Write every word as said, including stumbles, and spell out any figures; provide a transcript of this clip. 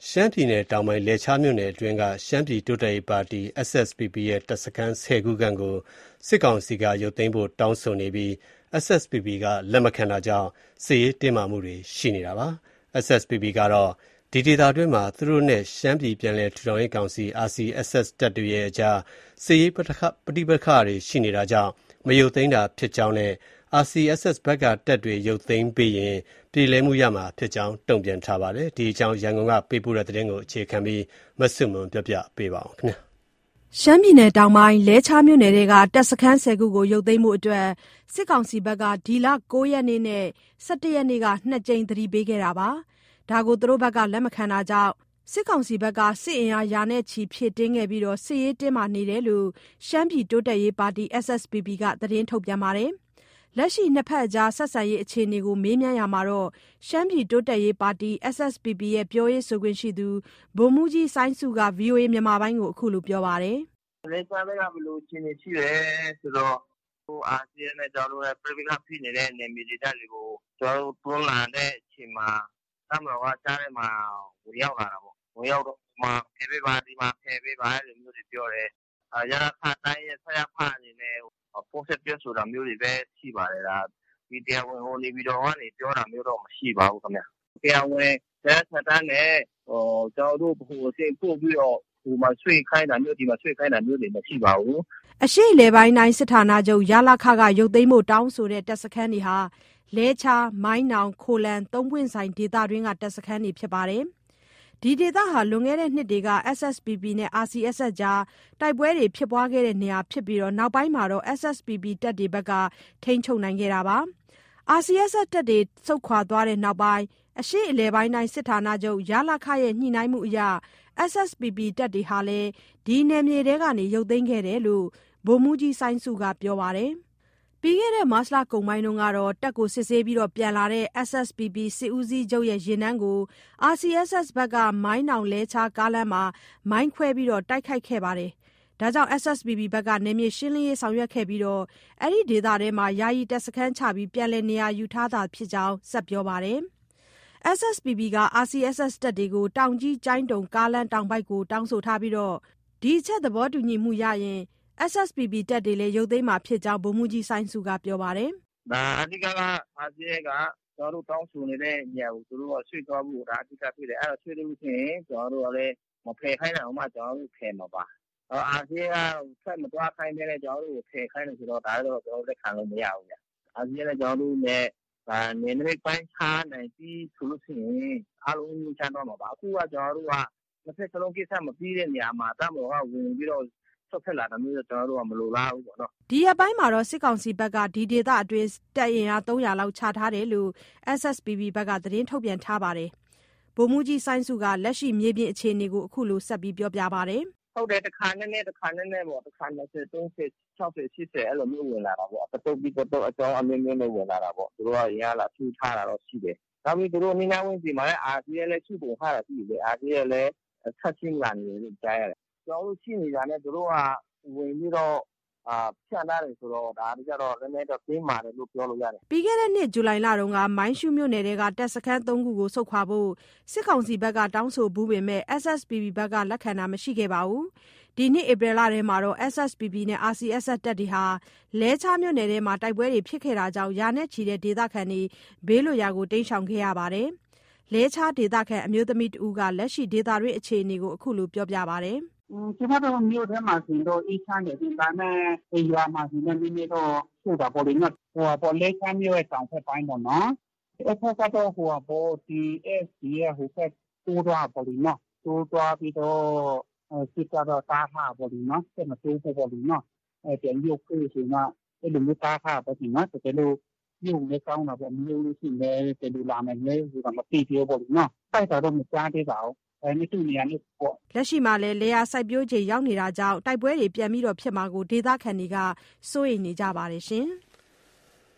ရှမ်းပြည်နယ်တောင်ပိုင်းလဲချားမြို့နယ်အတွင်းကရှမ်းပြည်တိုးတက်ရေးပါတီ S S P P ရဲ့တပ်စခန်းဆယ်ခုခန့်ကိုစစ်ကောင်စီကရုပ်သိမ်းဖို့တောင်းဆိုနေပြီး S S P P ကလက်မခံတာကြောင့်စစ်ရေးတင်းမာမှုတွေရှိနေတာပါ။ S S P P ကတော့ဒီဒေသအတွင်းမှာသူတို့နဲ့ရှမ်းပြည်ပြန်လည်ထူထောင်ရေးကောင်စီ R C S S တပ်တွေရဲ့အကြားစစ်ရေးပဋိပက္ခတွေရှိနေတာကြောင့်မရုပ်သိမ်းတာဖြစ်ကြောင်းနဲ့ R C S S ဘက်ကတပ်တွေရုပ်သိမ်းပေးရင်ပြေလည်မှုရမှာဖြစ်ကြောင်းတုံ့ပြန်ထားပါတယ်။ ဒီအကြောင်းရန်ကုန်ကပေးပို့တဲ့သတင်းကိုအခြေခံပြီးမဆုမွန်ပြောပြပေးပါမယ်။ ရှမ်းပြည်နယ်တောင်ပိုင်းလဲချားမြို့နယ်ထဲကတပ်စခန်းဆယ်ခုကိုရုပ်သိမ်းဖို့အတွက်စစ်ကောင်စီဘက်ကဒီလကိုးရက်နေ့နဲ့၁၁ရက်နေ့ကနှစ်ကြိမ်သတိပေးခဲ့တာပါ။ ဒါကိုသူတို့ဘက်ကလက်မခံတာကြောင့်စစ်ကောင်စီဘက်ကစစ်အင်အားရာနဲ့ချီဖြည့်တင်းခဲ့ပြီးစစ်ရေးတင်းမာနေတယ်လို့ရှမ်းပြည်တိုးတက်ရေးပါတီ S S P P ကသတင်းထုတ်ပြန်ပါတယ်။ လက်ရှိနှစ်ဘက်အကြားဆက်ဆံရေးအခြေအနေကိုမေးမြန်းရာမှာရှမ်းပြည်တိုးတက်ရေးပါတီ S S P P ရဲ့ပြောရေးဆိုခွင့်ရှိသူဗိုလ်မှူးကြီးစိုင်းဆုက ဗွီအိုအေမြန်မာပိုင်းကိုအခုလိုပြောပါတယ်။ "လဲချားဘက်ကဘယ်လိုအခြေအနေရှိလဲဆိုတော့အာဆီယံနဲ့ကျွန်တော်တို့နဲ့ပဋိပက္ခဖြစ်နေတဲ့နယ်မြေဒေသတွေကိုကျွန်တော်တို့တွန်းလှန်တဲ့အချိန်မှာတပ်မတော်ကကြားထဲမှာဝင်ရောက်လာတာပေါ့။ဝင်ရောက်တော့မှဖယ်ပေးပါဒီမှာဖယ်ပေးပါအဲ့လိုမျိုးတွေပြောတယ်။အာရခတိုင်းရဲ့ဆရဖအနေနဲ့ဖုန်းဆက်ပြောဆိုတာမျိုးတွေပဲရှိပါတယ်ဒါဒီတရားဝင်ဟိုနေပြည်တော်ကနေပြောတာမျိုးတော့မရှိပါဘူးခင်ဗျ။တရားဝင်သက်သက်တမ်းနဲ့ဟိုကျွန်တော်တို့ဟိုအစိပို့ပြီးတော့ဟိုမှာဆွေးခိုင်းတာမျိုးဒီမှာဆွေးခိုင်းတာမျိုးတွေမရှိပါဘူး။အရှေ့အလယ်ပိုင်းတိုင်းစစ်ဌာနချုပ်ရလခကရုပ်သိမ်းဖို့တောင်းဆိုတဲ့တပ်စခန်းတွေဟာလဲချားမိုင်းနောင်ခိုလမ်သုံးပွင့်ဆိုင်ဒေသတွင်းကတပ်စခန်းတွေဖြစ်ပါတယ်။ဒီဒေသဟာလွန်ခဲ့တဲ့နှစ်တွေက S S P P နဲ့ R C S S ကြားတိုက်ပွဲတွေဖြစ်ပွားခဲ့တဲ့နေရာဖြစ်ပြီးနောက်ပိုင်းမှာ S S P P တပ်တွေဘက်ကထိန်းချုပ်နိုင်ခဲ့တာပါ။ R C S S တပ်တွေဆုတ်ခွာသွားတဲ့နောက်ပိုင်းအရှေ့အလယ်ပိုင်းတိုင်းစစ်ဌာနချုပ်ရလခရဲ့ညှိနှိုင်းမှုအရ S S P P တပ်တွေဟာလည်းဒီနယ်မြေထဲကနေရုပ်သိမ်းခဲ့တယ်လို့ဗိုလ်မှူးကြီးစိုင်းဆုကပြောပါတယ်။ပြီးခဲ့တဲ့မတ်လကုန်ပိုင်းကတော့တပ်ကိုစစ်ဆေးပြီးပြန်လာတဲ့ S S P P စစ်ဦးစီးချုပ်ရဲ့ယာဉ်တန်းကို R C S S ဘက်ကမိုင်းနောင်လဲချားကားလမ်းမှာမိုင်းခွဲပြီးတိုက်ခိုက်ခဲ့ပါတယ်။ဒါကြောင့် S S P P ဘက်ကနယ်မြေရှင်းလင်းရေးဆောင်ရွက်ခဲ့ပြီးအဲ့ဒီဒေသထဲမှာယာယီတပ်စခန်းချပြီးပြန်လည်နေရာယူထားတာဖြစ်ကြောင်းဆက်ပြောပါတယ်။ S S P P က R C S S တပ်တွေကိုတောင်ကြီးကျိုင်းတုံကားလမ်းတောင်ဘက်ကိုတောင်းဆိုထားပြီးဒီအချက်သဘောတူညီမှုရရင် S S P P တပ်တွေလည်းရုပ်သိမ်းမှာဖြစ်ကြောင်းဗိုလ်မှူးကြီးစိုင်းဆုကပြောပါတယ်။"ဒါအဓိကက R C S ကကျွန်တော်တို့တောင်းဆိုနေတဲ့နေရာကိုသူတို့ကဆွေးသွားဖို့ဒါအဓိကဖြစ်တယ်။အဲ့တော့ဆွေးလို့ရှိရင်ကျွန်တော်တို့ကလည်းမဖယ်ခိုင်းနိုင်အောင်မှကျွန်တော်တို့ဖယ်မှာပါ။အော် R C S ကဆက်မသွားခိုင်းတဲ့ကျွန်တော်တို့ကိုဖယ်ခိုင်းတယ်ဆိုတော့ဒါတော့ကျွန်တော်တို့လက်ခံလို့မရဘူးဗျ။ R C S နဲ့ကျွန်တော်တို့နဲ့ဒါနယ်နိမိတ်ပိုင်းခြားနိုင်ပြီးဆိုလို့ရှိရင်အားလုံးငြိမ်းချမ်းသွားမှာပါ။အခုကကျွန်တော်တို့ကနှစ်ဖက်စလုံးကိစ္စမပြီးတဲ့နေရာမှာတပ်မတော်ကဝင်ပြီးတော့ဆုတ်ဖက်လာတာမျိုးကျွန်တော်တို့ကမလိုလားဘူးပေါ့နော်။ဒီရက်ပိုင်းမှာစစ်ကောင်စီဘက်ကဒီဒေသအတွင်းတပ်အင်အားသုံးရာလောက်ချထားတယ်လို့ S S P P ဘက်ကသတင်းထုတ်ပြန်ထားပါတယ်။ဗိုလ်မှူးကြီးစိုင်းဆုကလက်ရှိမြေပြင်အခြေအနေကိုအခုလိုဆက်ပြောပြပါတယ်။ဟုတ်တယ်တခါနည်းနည်းတခါနည်းနည်းပေါ့တခါနှစ်ဆသုံးဆခြောက်ဆရှစ်ဆအဲ့လိုမျိုးဝင်လာတာပေါ့တတုတ်ပြီးတတုတ်အကြောင်းအမျိုးမျိုးနဲ့ဝင်လာတာပေါ့သူတို့ကအင်အားလာထူထားတာတော့ရှိတယ်။နောက်ပြီးသူတို့နိနာဝင်စီမှာလည်း R C S လည်းစုပုံထားတာရှိတယ်။ R C S လည်းဆက်ချင်းလာနေတယ်လို့ကြားရတယ်။ကျွန်တော်တို့ရှိနေတာနဲ့သူတို့ကဝင်ပြီးတော့အာဖြန့်ထားတယ်ဆိုတော့ဒါကြတော့နည်းနည်းတော့တင်းမာတယ်လို့ပြောလို့ရတယ်။ပြီးခဲ့တဲ့နှစ်ဇူလိုင်လတုန်းကမိုင်းရှူးမြို့နယ်ထဲကတပ်စခန်းသုံးခုကိုဆုတ်ခွာဖို့စစ်ကောင်စီဘက်ကတောင်းဆိုဘူးပေမဲ့ S S P P ဘက်ကလက်ခံတာမရှိခဲ့ပါဘူး။ဒီနှစ်ဧပြီလထဲမှာ S S P P နဲ့ R C S S တပ်တွေဟာလဲချားမြို့နယ်ထဲမှာတိုက်ပွဲတွေဖြစ်ခဲ့တာကြောင့်ရာနဲ့ချီတဲ့ဒေသခံတွေဘေးလွတ်ရာကိုတိမ်းရှောင်ခဲ့ရပါတယ်။လဲချားဒေသခံအမျိုးသမီးတဦးကလက်ရှိဒေသတွင်းအခြေအနေကိုအခုလိုပြောပြပါတယ်။ကျမတို့မြို့ထဲမှာဆိုရင်တော့အေးချမ်းတယ်ဒါပေမဲ့ရွာမှာဆိုရင်နည်းနည်းတော့ရှိတာပေါ့လေနော်ဟိုပေါ်လဲချမ်းမြို့ရဲ့တောင်ဘက်ပိုင်းပေါ့နော်အဲ့ဖက်ကတော့ဟိုပေါ်ဒီ S D ရဲ့ဟိုဖက်တိုးသွားပေါ့လေနော်တိုးသွားပြီးတော့စစ်ကတော့တားထားပေါ့လေနော်ဆက်မတိုးဖို့ပေါ့လေနော်အဲ့ပြန်ရုပ်ခွေးဆိုမှအဲ့လိုမျိုးတားထားပေါ့ဒီနော်တကယ်လို့ရုပ်လည်းကောင်းတာပေါ့မျိုးလို့ရှိရင်လည်းတလူလာမယ်လေဆိုတာမသိသေးဘူးပေါ့လေနော်တိုက်တာတော့မကြားသေးပါဘူးအဲမိတူနေရာနဲ့ပေါ့လက်ရှိမှာလည်းလေယာစိုက်ပျိုးချိန်ရောက်နေတာကြောင့်တိုက်ပွဲတွေပြန်ပြီးတော့ဖြစ်မှာကိုဒေသခံတွေကစိုးရိမ်နေကြပါတယ်ရှင်။